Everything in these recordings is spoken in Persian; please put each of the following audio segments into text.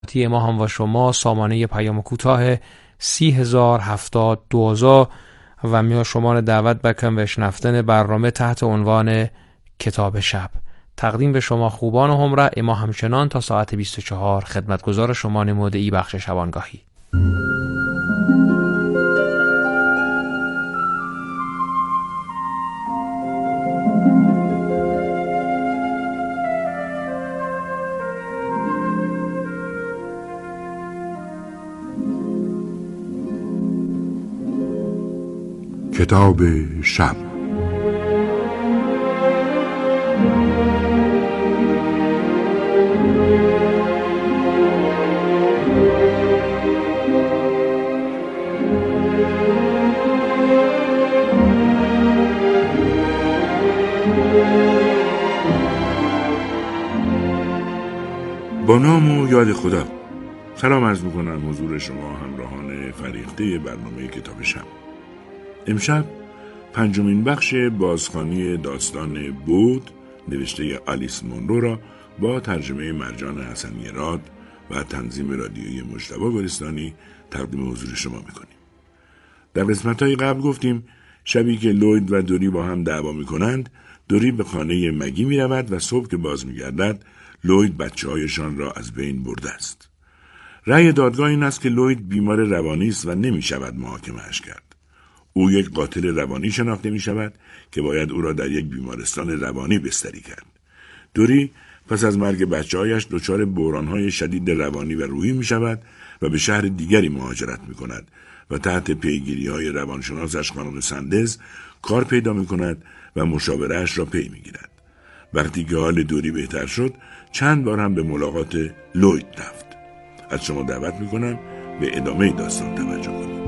ارتباطی ما هم و شما سامانه پیام کوتاه 30,070 و می شما دعوت بکنم به شنفتن برنامه تحت عنوان کتاب شب. تقدیم به شما خوبان و همراه ما همچنان تا ساعت 24 خدمتگزار شما نموده ای بخش شبانگاهی. کتاب شب. با نام و یاد خدا. سلام عرض میکنم حضور شما همراهان فریخته برنامه کتاب شب. امشب 5مین بخش بازخوانی داستان بود نوشته آلیس مونرو را با ترجمه مرجان حسنی راد و تنظیم رادیویی مجتبی گلستانی تقدیم حضور شما میکنیم. در قسمت‌های قبل گفتیم شبی که لوید و دوری با هم دعوا میکنند، دوری به خانه مگی میرود و صبح که باز میگردد لوید بچه‌هایشان را از بین برده است. رأی دادگاه این است که لوید بیمار روانی است و نمیشود محاکمه‌اش کرد. او یک قاتل روانی شناخته می شود که باید او را در یک بیمارستان روانی بستری کرد. دوری پس از مرگ بچه‌هایش دچار بحران‌های شدید روانی و روحی می شود و به شهر دیگری مهاجرت می کند و تحت پیگیری‌های روانشناسش خانم سندز کار پیدا می کند و مشاوره‌اش را پی می گیرد. وقتی که حال دوری بهتر شد چند بار هم به ملاقات لوید رفت. از شما دعوت می کنم به ادامه داستان توجه کنید.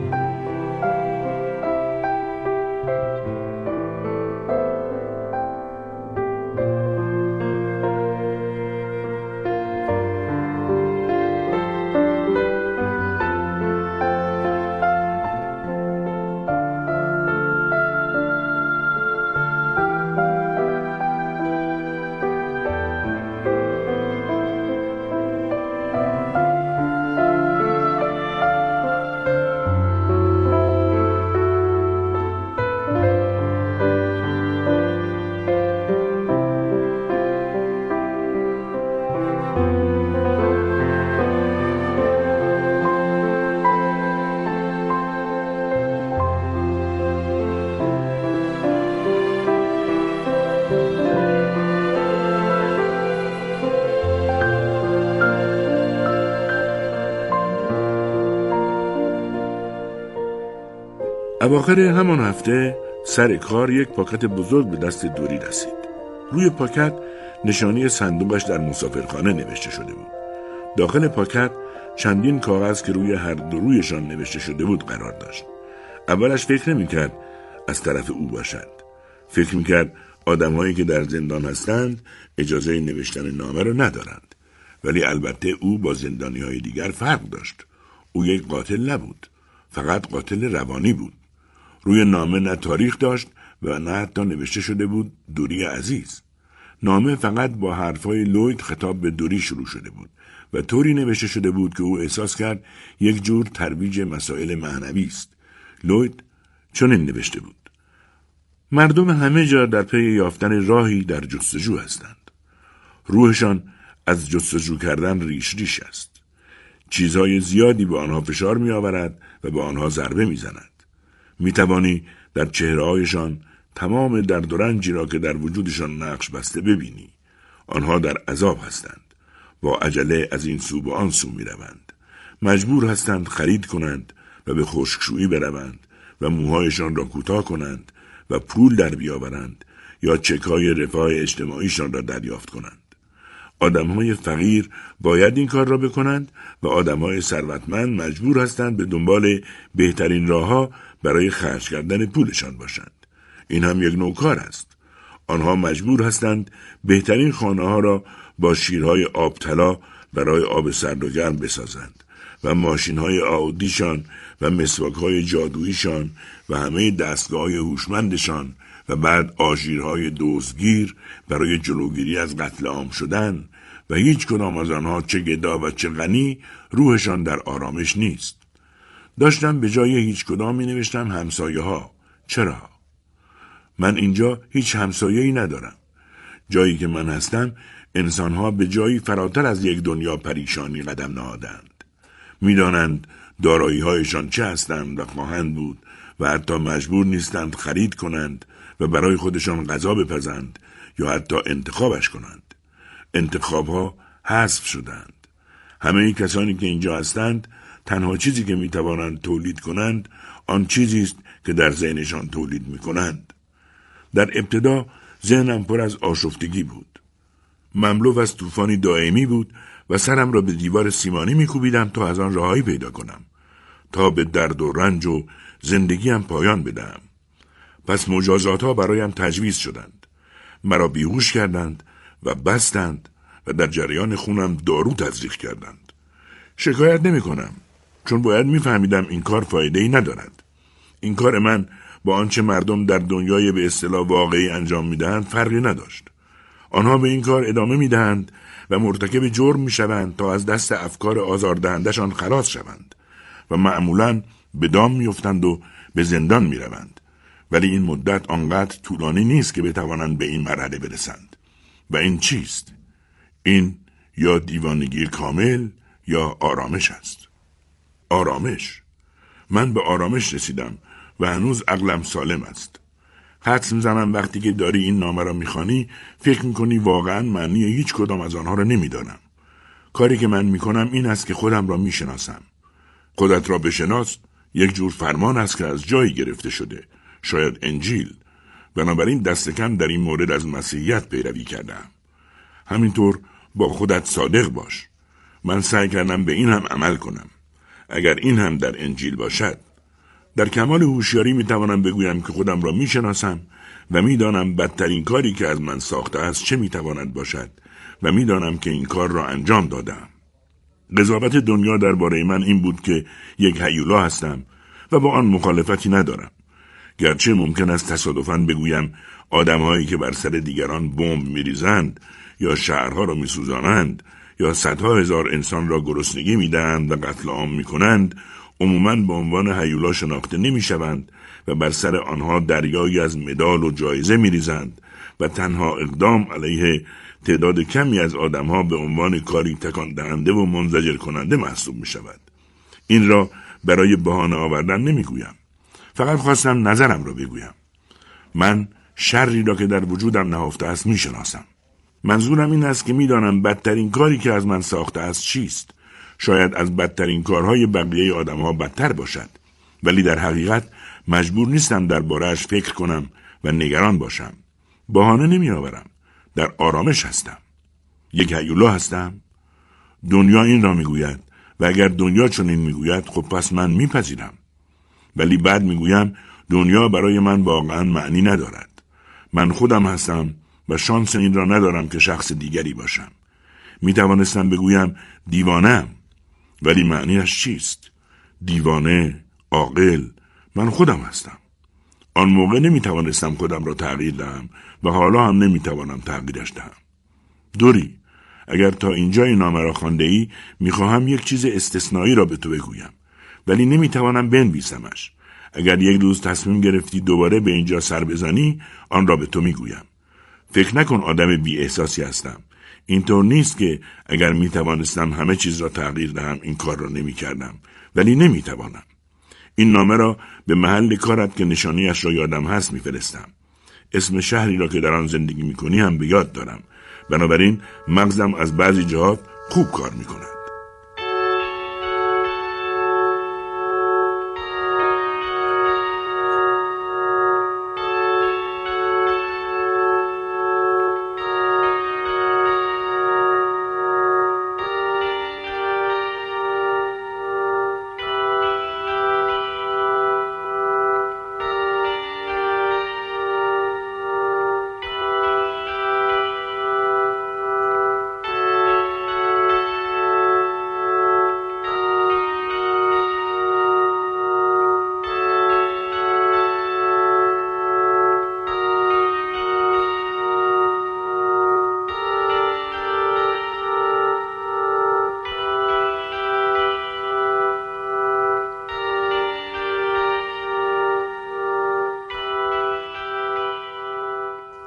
اواخر همان هفته سر کار یک پاکت بزرگ به دست دوری رسید. روی پاکت نشانی صندوقش در مسافرخانه نوشته شده بود. داخل پاکت چندین کاغذ که روی هر دو رویشان نوشته شده بود قرار داشت. اولش فکر نمی‌کرد از طرف او باشد. فکر می‌کرد آدم‌هایی که در زندان هستند اجازه نوشتن نامه را ندارند. ولی البته او با زندانی‌های دیگر فرق داشت. او یک قاتل نبود. فقط قاتل روانی بود. روی نامه نه تاریخ داشت و نه حتی نوشته شده بود دوری عزیز. نامه فقط با حرفای لوید خطاب به دوری شروع شده بود و طوری نوشته شده بود که او احساس کرد یک جور ترویج مسائل معنوی است. لوید چنین نوشته بود: مردم همه جا در پی یافتن راهی در جستجو هستند. روحشان از جستجو کردن ریش ریش است. چیزهای زیادی به آنها فشار می آورد و به آنها ضربه می زند. می توانی در چهره‌هایشان تمام درد و رنجی را که در وجودشان نقش بسته ببینی. آنها در عذاب هستند. با عجله از این سو به آن سو می روند. مجبور هستند خرید کنند و به خشکشویی بروند و موهایشان را کوتاه کنند و پول در بیاورند یا چک‌های رفاه اجتماعیشان را دریافت کنند. آدم‌های فقیر باید این کار را بکنند و آدم‌های ثروتمند مجبور هستند به دنبال بهترین راه‌ها برای خرج کردن پولشان باشند. این هم یک نوع کار است. آنها مجبور هستند بهترین خانه‌ها را با شیرهای آب طلا برای آب سرد و گرم بسازند و ماشین‌های آودیشان و مسواک‌های جادوییشان و همه دستگاه‌های هوشمندشان و بعد آژیرهای دزدگیر برای جلوگیری از قتل عام شدن و هیچ کدام از آنها چه گدا و چه غنی روحشان در آرامش نیست. داشتم به جای هیچ کدام می نوشتم همسایه ها. چرا؟ من اینجا هیچ همسایه‌ای ندارم. جایی که من هستم انسانها به جایی فراتر از یک دنیا پریشانی قدم نهادند. می‌دانند دارایی‌هایشان چه هستند و خواهند بود و حتی مجبور نیستند خرید کنند و برای خودشان غذا بپزند یا حتی انتخابش کنند. انتخابها حذف شدند. همه کسانی که اینجا هستند تنها چیزی که می‌توانند تولید کنند آن چیزی است که در ذهنشان تولید می‌کنند. در ابتدا ذهنم پر از آشفتگی بود. مملو از طوفانی دائمی بود و سرم را به دیوار سیمانی می‌کوبیدم تا از آن رهایی پیدا کنم، تا به درد و رنج و زندگیم پایان بدهم. پس مجازات‌ها برایم تجویز شدند. مرا بیهوش کردند و بستند و در جریان خونم دارو تزریق کردند. شکایت نمی‌کنم، چون باید می‌فهمیدم این کار فایده‌ای ندارد. این کار من با آنچه مردم در دنیای به اصطلاح واقعی انجام می‌دهند فرقی نداشت. آنها به این کار ادامه می‌دهند و مرتکب جرم می‌شوند تا از دست افکار آزاردهندشان خلاص شوند و معمولاً به دام می‌افتند و به زندان می‌روند. ولی این مدت آنقدر طولانی نیست که بتوانند به این مرحله برسند. و این چیست؟ این یا دیوانگی کامل یا آرامش است. آرامش. من به آرامش رسیدم و هنوز عقلم سالم است. حدس می‌زنم وقتی که داری این نامه را می‌خوانی فکر می‌کنی واقعاً معنی هیچ کدام از آنها را نمی‌دانم. کاری که من می‌کنم این است که خودم را می‌شناسم. خودت را بشناس یک جور فرمان است که از جایی گرفته شده، شاید انجیل. بنابراین دست کم در این مورد از مسیحیت پیروی کردم. همینطور با خودت صادق باش. من سعی کردم به این هم عمل کنم. اگر این هم در انجیل باشد، در کمال هوشیاری میتوانم بگویم که خودم را میشناسم و میدانم بدترین کاری که از من ساخته است چه میتواند باشد و میدانم که این کار را انجام دادم. قضاوت دنیا درباره من این بود که یک هیولا هستم و با آن مخالفتی ندارم. گرچه ممکن است تصادفاً بگویم آدم‌هایی که بر سر دیگران بمب می‌ریزند یا شهرها را می‌سوزانند یا صدها هزار انسان را گرسنگی می‌دهند و قتل عام می‌کنند عموماً به عنوان هیولا شناخته نمی‌شوند و بر سر آنها دریایی از مدال و جایزه می‌ریزند و تنها اقدام علیه تعداد کمی از آدم‌ها به عنوان کاری تکان دهنده و منزجر کننده محسوب می‌شود. این را برای بهانه آوردن نمی‌گویم. فقط خواستم نظرم را بگویم. من شری را که در وجودم نهفته است می‌شناسم. منظورم این است که می‌دانم بدترین کاری که از من ساخته است چیست. شاید از بدترین کارهای بقیه آدم‌ها بدتر باشد، ولی در حقیقت مجبور نیستم درباره‌اش فکر کنم و نگران باشم. بهانه نمی‌آورم. در آرامش هستم. یک هیولا هستم. دنیا این را می‌گوید و اگر دنیا چنین می‌گوید خب پس من می‌پذیرم. ولی بعد می‌گویم دنیا برای من واقعاً معنی ندارد. من خودم هستم و شانس این را ندارم که شخص دیگری باشم. می‌توانستم بگویم دیوانه‌ام، ولی معنیش چیست؟ دیوانه، عاقل، من خودم هستم. آن موقع نمی‌توانستم خودم را تغییر دهم و حالا هم نمی‌توانم تغییرش دهم. دوری، اگر تا اینجای نامه را خوانده‌ای می‌خواهم یک چیز استثنایی را به تو بگویم، ولی نمی‌توانم بنویسمش. اگر یک روز تصمیم گرفتی دوباره به اینجا سر بزنی آن را به تو می‌گویم. فکر نکن آدم بی احساسی هستم. اینطور نیست که اگر می‌توانستم همه چیز را تغییر دهم این کار را نمی‌کردم، ولی نمی‌توانم. این نامه را به محل کارت که نشانیش را یادم هست می‌فرستم. اسم شهری را که در آن زندگی می‌کنی هم به یاد دارم. بنابراین مغزم از بعضی جهات خوب کار می‌کند.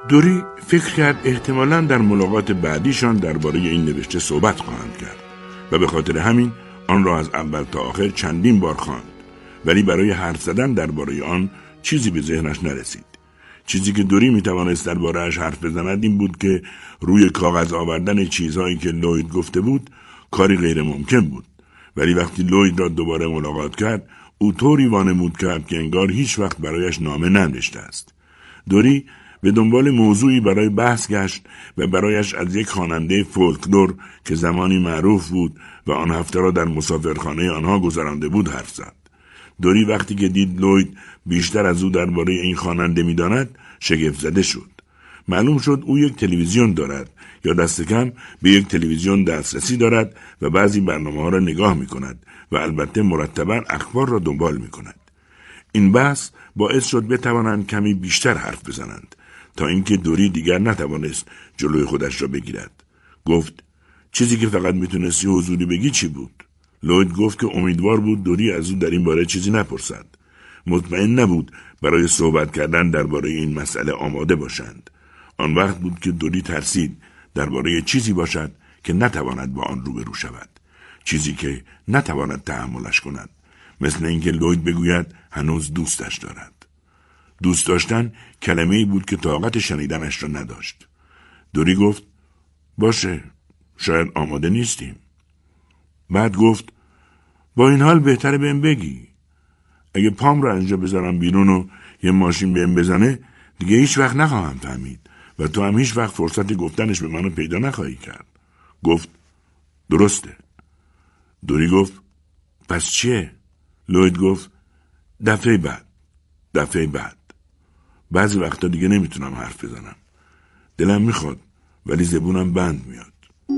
دوری فکر کرد احتمالاً در ملاقات بعدیشان درباره این نوشته صحبت خواهند کرد و به خاطر همین آن را از اول تا آخر چندین بار خواند، ولی برای حرف زدن درباره آن چیزی به ذهنش نرسید. چیزی که دوری میتوانست درباره‌اش حرف بزند این بود که روی کاغذ آوردن چیزهایی که لوید گفته بود کاری غیر ممکن بود، ولی وقتی لوید را دوباره ملاقات کرد او طوری وانمود کرد که انگار هیچ وقت برایش نامه ننوشته است. دوری به دنبال موضوعی برای بحث گشت و برایش از یک خواننده فولکلور که زمانی معروف بود و آن هفته را در مسافرخانه آنها گذرانده بود حرف زد. دوری وقتی که دید لوید بیشتر از او درباره این خواننده می‌داند شگفت زده شد. معلوم شد او یک تلویزیون دارد یا دست کم به یک تلویزیون دسترسی دارد و بعضی برنامه‌ها را نگاه می‌کند و البته مرتباً اخبار را دنبال می‌کند. این بحث باعث شد بتوانند کمی بیشتر حرف بزنند تا اینکه دوری دیگر نتوانست جلوی خودش را بگیرد. گفت چیزی که فقط میتونستی حضوری بگی چی بود؟ لوید گفت که امیدوار بود دوری از او در این باره چیزی نپرسد. مطمئن نبود برای صحبت کردن درباره این مسئله آماده باشند. آن وقت بود که دوری ترسید درباره چیزی باشد که نتواند با آن روبرو شود، چیزی که نتواند تحملش کند، مثل اینکه لوید بگوید هنوز دوستش دارد. دوست داشتن کلمه‌ای بود که طاقت شنیدنش را نداشت. دوری گفت باشه، شاید آماده نیستیم. بعد گفت با این حال بهتره بهم بگی. اگه پام را اینجا بذارم بیرون و یه ماشین بهم بزنه دیگه هیچ وقت نخواهم فهمید و تو هم هیچ وقت فرصت گفتنش به منو پیدا نخواهی کرد. گفت درسته. دوری گفت پس چیه؟ لوید گفت دفعه بعد. بعضی وقتا دیگه نمیتونم حرف بزنم. دلم میخواد ولی زبونم بند میاد.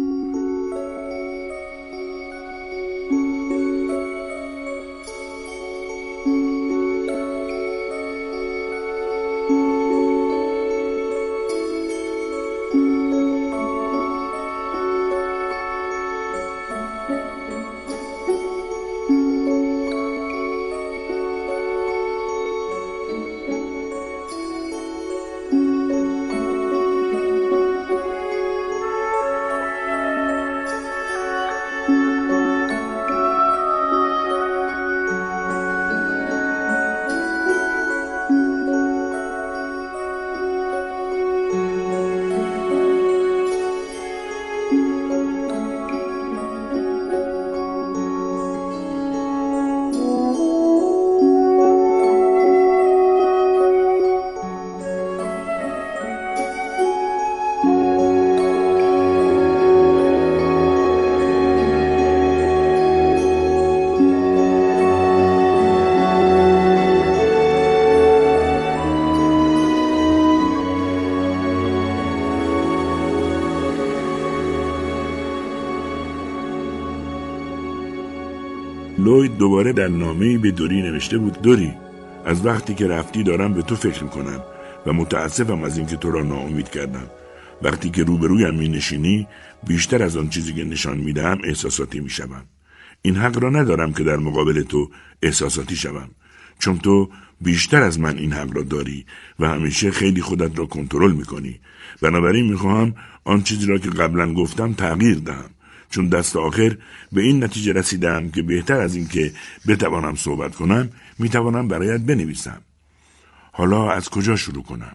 لوید دوباره در نامه‌ای به دوری نوشته بود دوری، از وقتی که رفتی دارم به تو فکر میکنم و متاسفم از اینکه تو را ناامید کردم. وقتی که روبرویم می‌نشینی بیشتر از آن چیزی که نشان میدهم احساساتی میشوم. این حق را ندارم که در مقابل تو احساساتی شوم، چون تو بیشتر از من این حق را داری و همیشه خیلی خودت را کنترل میکنی. بنابراین میخواهم آن چیزی را که قبلا گفتم تغییر دهم، چون دست آخر به این نتیجه رسیدم که بهتر از این که بتوانم صحبت کنم میتوانم برایت بنویسم. حالا از کجا شروع کنم؟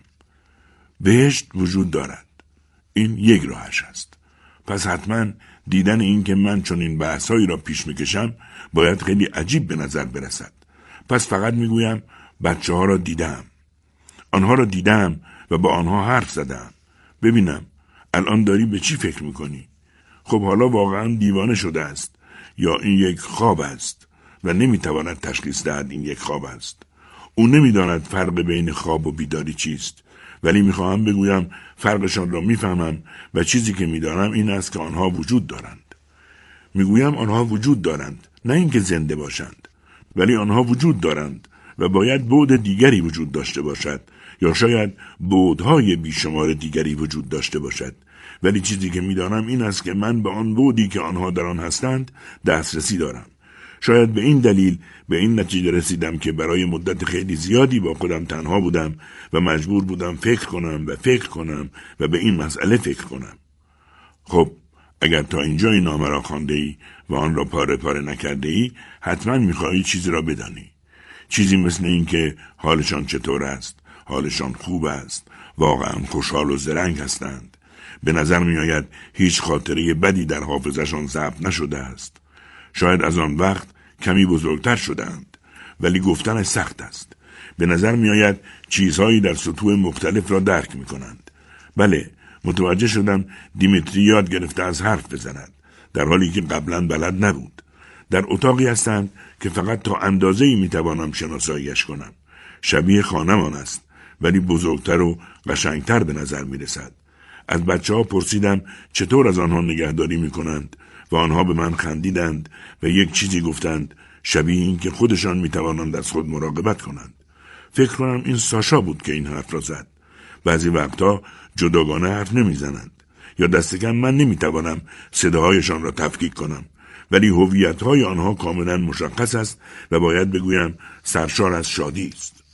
بهشت وجود دارد. این یک راهش است. پس حتما دیدن این که من چون این بحثایی را پیش میکشم باید خیلی عجیب به نظر برسد. پس فقط میگویم بچه ها را دیدم. آنها را دیدم و با آنها حرف زدم. ببینم الان داری به چی فکر میکنی؟ خب حالا واقعا دیوانه شده است یا این یک خواب است و نمیتواند تشخیص دهد این یک خواب است. او نمیداند فرق بین خواب و بیداری چیست، ولی میخواهم بگویم فرقشان را میفهمم و چیزی که میدانم این است که آنها وجود دارند. میگویم آنها وجود دارند، نه اینکه زنده باشند، ولی آنها وجود دارند و باید بعد دیگری وجود داشته باشد یا شاید بعدهای بیشمار دیگری وجود داشته باشد، ولی چیزی که میدانم این است که من به آن بعدی که آنها در آن هستند دسترسی دارم، شاید به این دلیل به این نتیجه رسیدم که برای مدت خیلی زیادی با خودم تنها بودم و مجبور بودم فکر کنم و به این مسئله فکر کنم. خب اگر تا اینجا این نامه را خوانده ای و آن را پاره پاره نکرده ای، حتما میخواهی چیزی را بدانی. چیزی مثل این که حالشان چطور است، حالشان خوب است، واقعا خوشحال و زرنگ هستند. به نظر می آید هیچ خاطره بدی در حافظشان ضبط نشده است. شاید از آن وقت کمی بزرگتر شدند، ولی گفتنش سخت است. به نظر می آید چیزهایی در سطوح مختلف را درک می کنند. بله، متوجه شدم دیمیتری یاد گرفته از حرف بزند، در حالی که قبلا بلد نبود. در اتاقی هستند که فقط تا اندازه‌ای می توانم شناساییش کنم. شبیه خانمان است، ولی بزرگتر و قشنگتر به نظر می رسد. از بچه‌ها پرسیدم چطور از آنها نگهداری می کنند و آنها به من خندیدند و یک چیزی گفتند شبیه این که خودشان می توانند از خود مراقبت کنند. فکر کنم این ساشا بود که این حرف را زد. بعضی وقتا جداگانه حرف نمی زنند یا دست کم من نمی توانم صداهایشان را تفکیک کنم، ولی هویت‌های آنها کاملا مشخص است و باید بگویم سرشار از شادی است.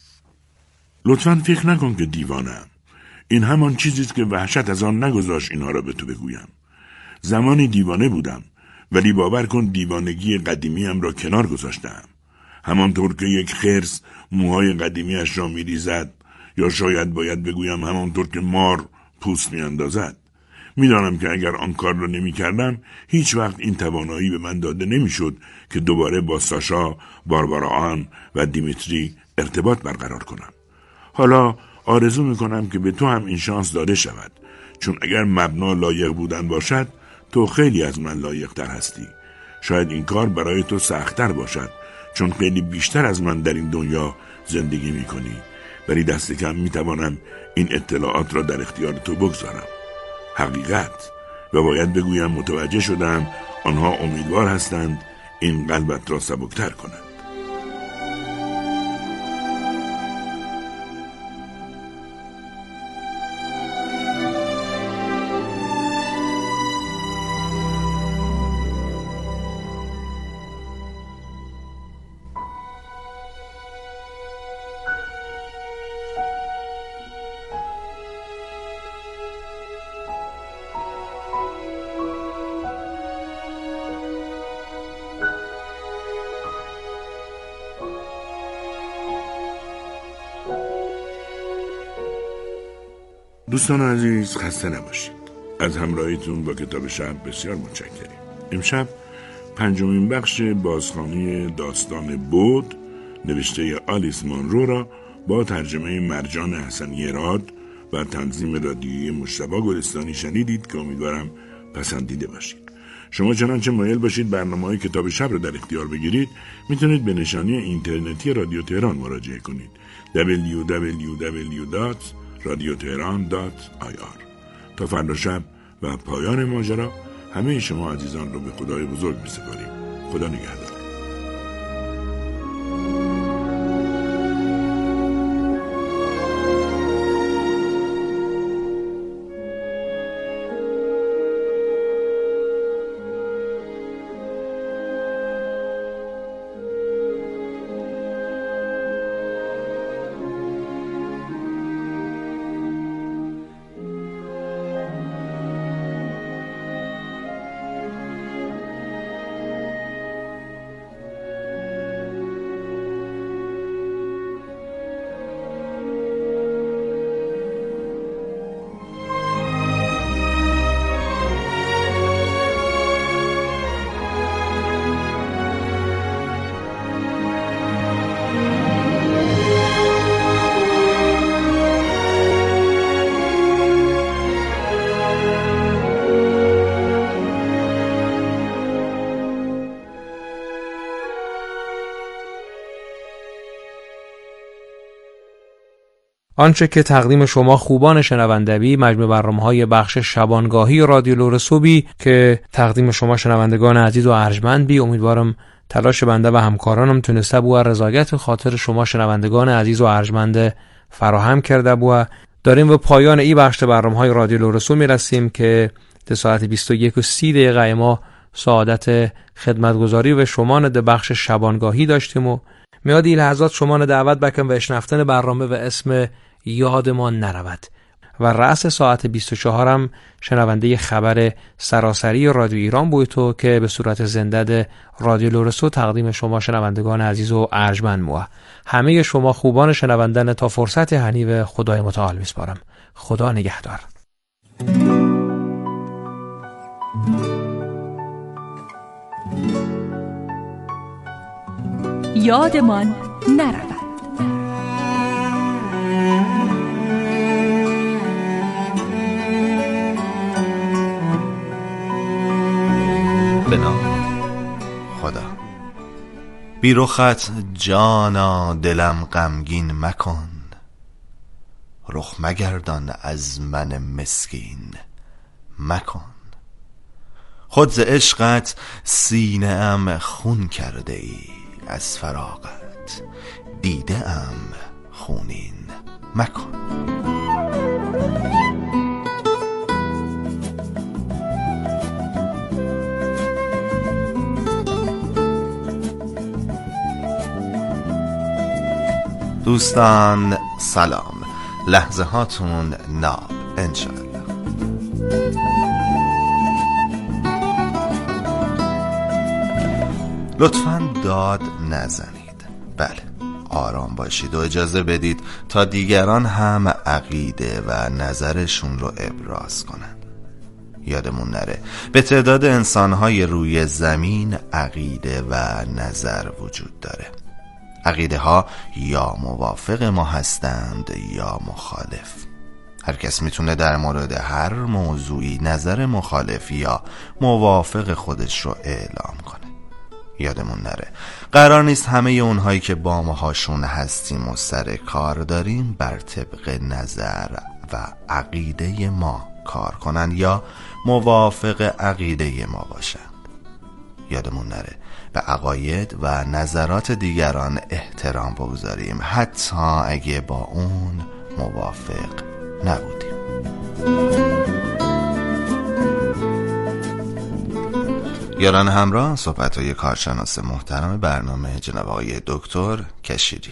لطفاً فکر نکن که دیوانه‌ام. این همان چیزی است که وحشت از آن نگذاشت اینها را به تو بگویم. زمانی دیوانه بودم، ولی باور کن دیوانگی قدیمیم را کنار گذاشتم. همانطور که یک خرس موهای قدیمیش را می‌ریزد، یا شاید باید بگویم همانطور که مار پوست می‌اندازد. می‌دانم که اگر آن کار را نمی‌کردم، هیچ وقت این توانایی به من داده نمی‌شد که دوباره با ساشا، باربارا آن و دیمیتری ارتباط برقرار کنم. حالا آرزو می‌کنم که به تو هم این شانس داده شود، چون اگر مبنا لایق بودن باشد، تو خیلی از من لایق‌تر هستی. شاید این کار برای تو سخت‌تر باشد، چون خیلی بیشتر از من در این دنیا زندگی می‌کنی، ولی دست کم می‌توانم این اطلاعات را در اختیار تو بگذارم. حقیقت، و باید بگویم متوجه شدم آنها امیدوار هستند این قلبت را سبکتر کنند. دوستان عزیز، خسته نباشید. از همراهیتون با کتاب شب بسیار متشکرم. امشب 5مین بخش بازخوانی داستان بود نوشته آلیس مانرو را با ترجمه مرجان حسنی راد و تنظیم رادیویی مجتبی گلستانی شنیدید که امیدوارم پسندیده باشید. شما چنانچه مایل باشید برنامه‌های کتاب شب را در اختیار بگیرید، میتونید به نشانی اینترنتی رادیو تهران مراجعه کنید. www.radioteheran.ir. تا فردا شب و پایان ماجرا همه شما عزیزان رو به خدای بزرگ می‌سپاریم. خدا نگهدار. آنچه که تقدیم شما خوبان شنوندوی مجموع برنامه‌های بخش شبانگاهی رادیو لورسوبی که تقدیم شما شنوندگان عزیز و ارجمند بی، امیدوارم تلاش بنده و همکارانم تونسته بو رضایت خاطر شما شنوندگان عزیز و ارجمند فراهم کرده بو. داریم به پایان این بخش برنامه‌های رادیو لورسو میرسیم که تا ساعت 21:30 ما سعادت خدمتگزاری و شمان ده بخش شبانگاهی داشتیم و میادی لحظات شمان دعوت بکن و اشنفتن برنامه و اسم یادمان نرود و رأس ساعت 24 هم شنونده خبر سراسری رادیو ایران بود تو که به صورت زنده رادیو لورسو تقدیم شما شنوندگان عزیز و ارجمند موه. همه شما خوبان شنوندن تا فرصت حنیو خدای متعال میسپارم. خدا نگهدار. یادمان نرود. به نام خدا. بی رخت جانا دلم غمگین مکن، رخ مگردان از من مسکین مکن. خود ز عشقت سینه ام خون کرده ای، از فراقت دیده ام خونین مکن. دوستان سلام، لحظه هاتون ناب انشاءالله. لطفاً داد نزنید. بله، آرام باشید و اجازه بدید تا دیگران هم عقیده و نظرشون رو ابراز کنند. یادمون نره به تعداد انسانهای روی زمین عقیده و نظر وجود داره. عقیده ها یا موافق ما هستند یا مخالف. هر کس میتونه در مورد هر موضوعی نظر مخالف یا موافق خودش رو اعلام کنه. یادمون نره قرار نیست همه اونهایی که با ماهاشون هستیم و سر کار داریم بر طبق نظر و عقیده ما کار کنن یا موافق عقیده ما باشند. یادمون نره به عقاید و نظرات دیگران احترام بگذاریم، حتی اگه با اون موافق نبودیم. یاران همراه، صحبت‌های کارشناس محترم برنامه جناب آقای دکتر کشیری.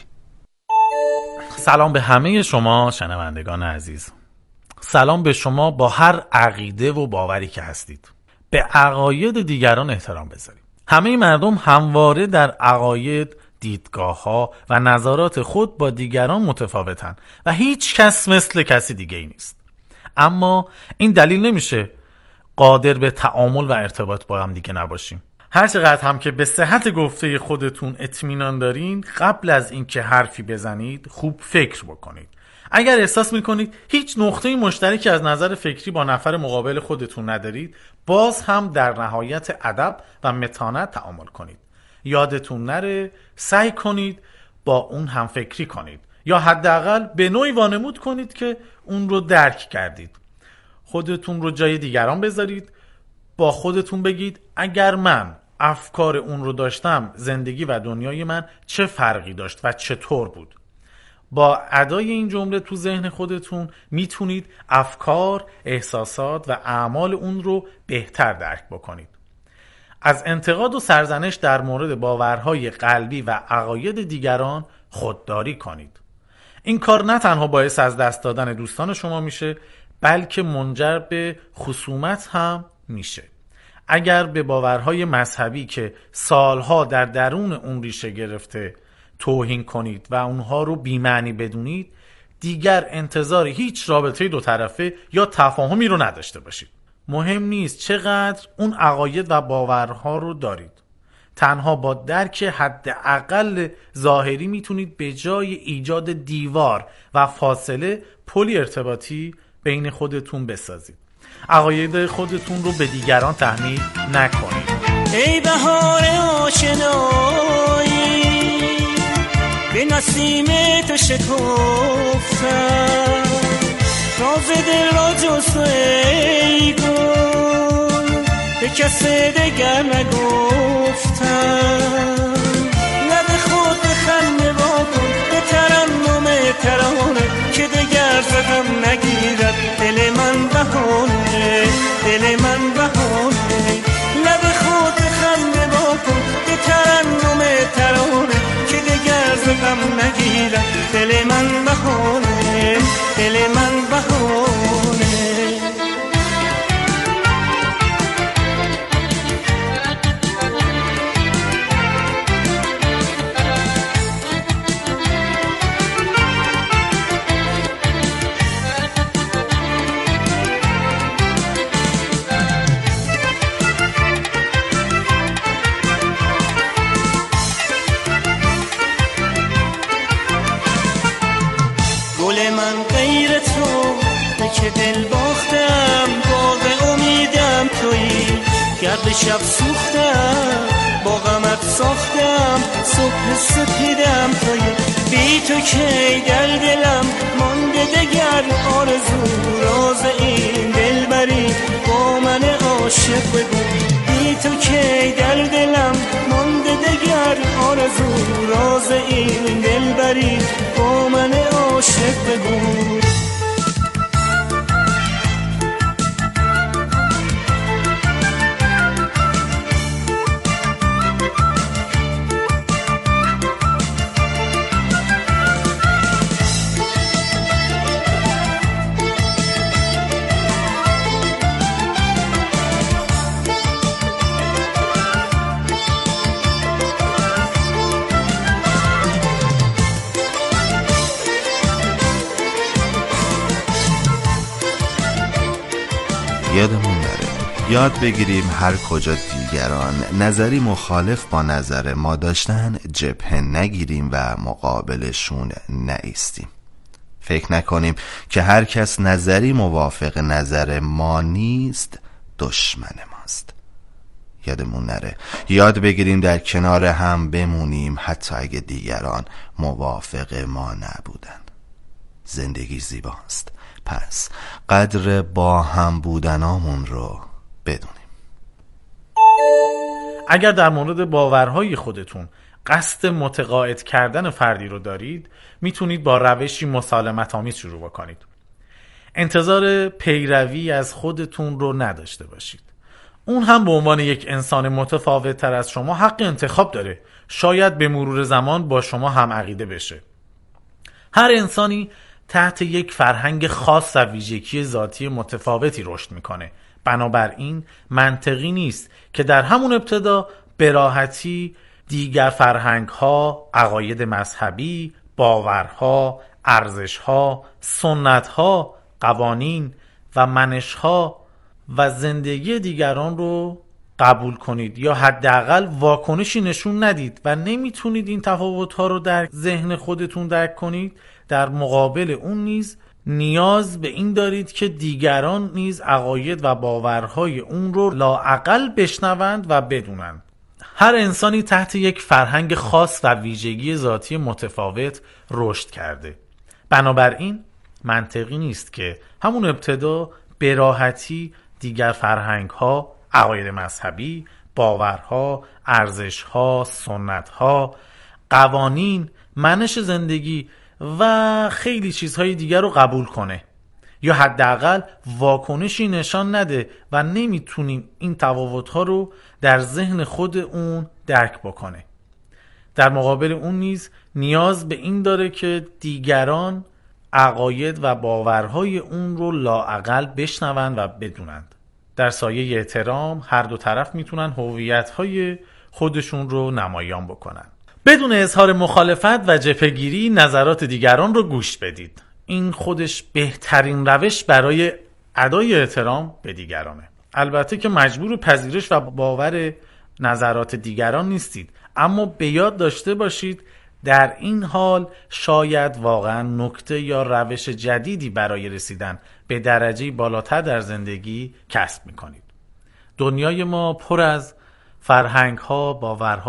سلام به همه شما شنوندگان عزیز. سلام به شما با هر عقیده و باوری که هستید. به عقاید دیگران احترام بذارید. همه مردم همواره در عقاید، دیدگاه‌ها و نظرات خود با دیگران متفاوتن و هیچ کس مثل کسی دیگه ای نیست. اما این دلیل نمیشه قادر به تعامل و ارتباط با هم دیگه نباشیم. هر چقدر هم که به صحت گفته خودتون اطمینان دارین، قبل از اینکه حرفی بزنید خوب فکر بکنید. اگر احساس میکنید هیچ نقطه مشترکی از نظر فکری با نفر مقابل خودتون ندارید، باز هم در نهایت ادب و متانت تعامل کنید. یادتون نره سعی کنید با اون هم فکری کنید یا حداقل به نوعی وانمود کنید که اون رو درک کردید. خودتون رو جای دیگران بذارید، با خودتون بگید اگر من افکار اون رو داشتم زندگی و دنیای من چه فرقی داشت و چطور بود. با ادای این جمله تو ذهن خودتون میتونید افکار، احساسات و اعمال اون رو بهتر درک بکنید. از انتقاد و سرزنش در مورد باورهای قلبی و عقاید دیگران خودداری کنید. این کار نه تنها باعث از دست دادن دوستان شما میشه، بلکه منجر به خصومت هم میشه. اگر به باورهای مذهبی که سالها در درون اون ریشه گرفته توهین کنید و اونها رو بی‌معنی بدونید، دیگر انتظار هیچ رابطه دو طرفه یا تفاهمی رو نداشته باشید. مهم نیست چقدر اون عقاید و باورها رو دارید. تنها با درک حداقل ظاهری میتونید به جای ایجاد دیوار و فاصله پلی ارتباطی بین خودتون بسازید. عقاید خودتون رو به دیگران تحمیل نکنید. ای بهار آشنایی به نسیم تو شکفتم، راز دل را جز ای گل به کس دگر نگفتم. لب خود به خنده واکن به ترنم ترانه که دگر زدم نگیرد دل من بهانه، دل من بهانه. لب خود حال من غیر تو، به که دل باختم باغ امیدم تویی، گرد شب سوختم با غمت ساختم صبح سپیدم تویی، بی تو کی در دلم مانده دگر آرزو، راز این دلبری با من عاشق بگو، بی تو کی در دلم مانده دگر آرزو، راز این دلبری با من عاشق بگو. یادمون نره یاد بگیریم هر کجا دیگران نظری مخالف با نظر ما داشتن جبهه نگیریم و مقابلشون نایستیم. فکر نکنیم که هر کس نظری موافق نظر ما نیست دشمن ماست. یادمون نره یاد بگیریم در کنار هم بمونیم حتی اگه دیگران موافق ما نبودن. زندگی زیباست، پس قدر با هم بودنامون رو بدونیم. اگر در مورد باورهای خودتون قصد متقاعد کردن فردی رو دارید، میتونید با روشی مسالمت آمیز شروع بکنید. انتظار پیروی از خودتون رو نداشته باشید. اون هم به عنوان یک انسان متفاوت تر از شما حق انتخاب داره. شاید به مرور زمان با شما هم عقیده بشه. هر انسانی تحت یک فرهنگ خاص و ویژگی ذاتی متفاوتی رشد میکنه. بنابراین منطقی نیست که در همون ابتدا به راحتی دیگر فرهنگ‌ها، عقاید مذهبی، باورها، ارزش‌ها، سنت‌ها، قوانین و منش‌ها و زندگی دیگران رو قبول کنید یا حداقل واکنشی نشون ندید و نمیتونید این تفاوت‌ها رو در ذهن خودتون درک کنید. در مقابل اون نیز نیاز به این دارید که دیگران نیز عقاید و باورهای اون رو لااقل بشنوند و بدونند. هر انسانی تحت یک فرهنگ خاص و ویژگی ذاتی متفاوت رشد کرده. بنابراین منطقی نیست که همون ابتدا به راحتی دیگر فرهنگ‌ها، عقاید مذهبی، باورها، ارزش‌ها، سنت‌ها، قوانین، منش زندگی و خیلی چیزهای دیگر رو قبول کنه یا حداقل واکنشی نشان نده و نمیتونیم این تفاوت‌ها رو در ذهن خود اون درک بکنه. در مقابل اون نیز نیاز به این داره که دیگران عقاید و باورهای اون رو لااقل بشنوند و بدونند. در سایه احترام هر دو طرف میتونن هویت‌های خودشون رو نمایان بکنن. بدون اظهار مخالفت و جبهه‌گیری نظرات دیگران رو گوش بدید. این خودش بهترین روش برای ادای احترام به دیگرانه. البته که مجبور پذیرش و باور نظرات دیگران نیستید، اما به یاد داشته باشید در این حال شاید واقعا نکته یا روش جدیدی برای رسیدن به درجه بالاتر در زندگی کسب می‌کنید. دنیای ما پر از فرهنگ‌ها، باورها